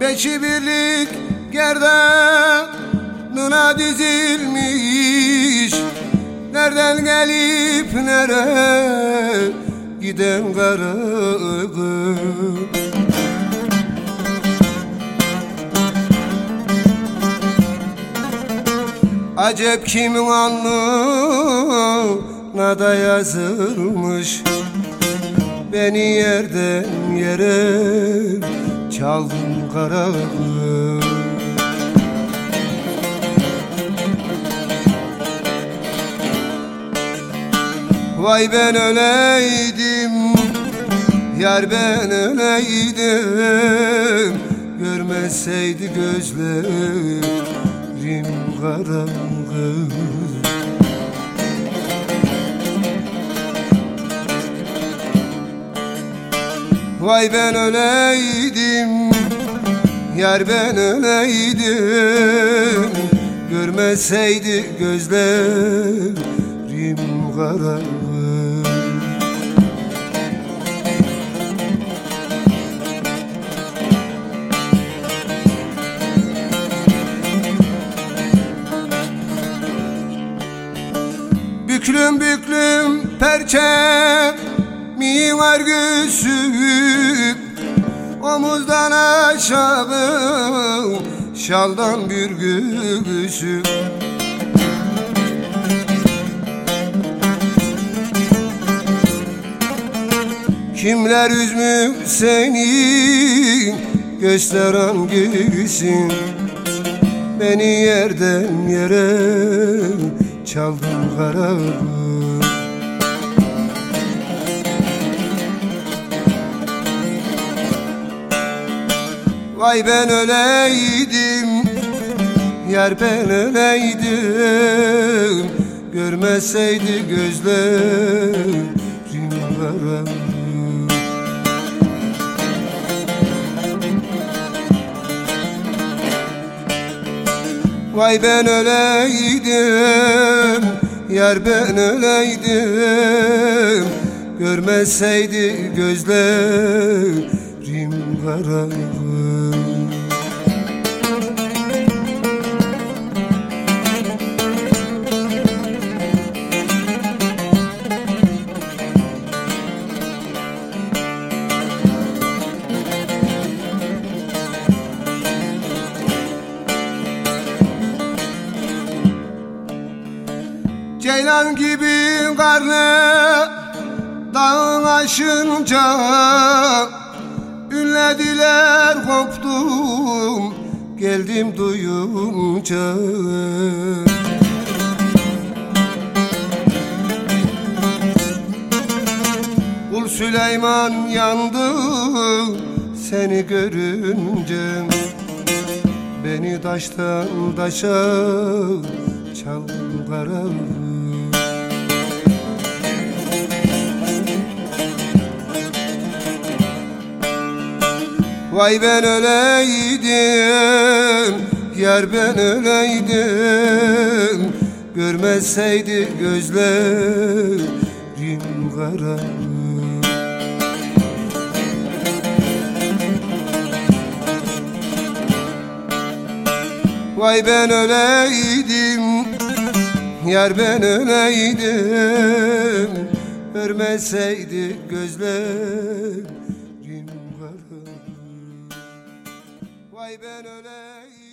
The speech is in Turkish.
Beşi birlik gerdanına dizilmiş, nereden gelip nereye giden kara kız. Acep kimin alnına da yazılmış, beni yerden yere çaldın kara kız. Vay ben öleydim, yar ben öleydim, görmeseydi gözlerim karanlık. Vay ben öleydim, yar ben öleydim, görmeseydi gözlerim karanlık. Büklüm büklüm perçemi var göğsüm, omuzdan aşağı şaldan bir göğsüm. Kimler üzmüş seni, göster hangisin, beni yerden yere çaldın kara kız. Vay ben öleydim, yar ben öleydim, görmeseydi gözlerim karanlık. Vay ben öleydim, yar ben öleydim, görmeseydi gözlerim karanlık. Ceylan gibi karnı dağın aşınca, ünlediler koptum geldim duyunca. Kul Süleyman yandı seni görünce, beni taştan taşa çaldın karanlık. Vay ben öleydim, yar ben öleydim, görmeseydi gözlerim karanlık. Vay ben öleydim, yar ben öleydim, görmeseydi gözlerim karanlık. Vay ben öleydim.